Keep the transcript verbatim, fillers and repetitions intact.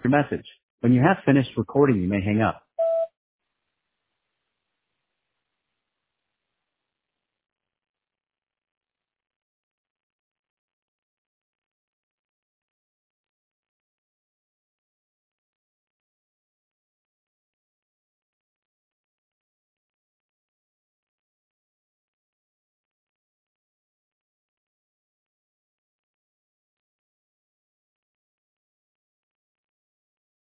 your message. When you have finished recording, you may hang up.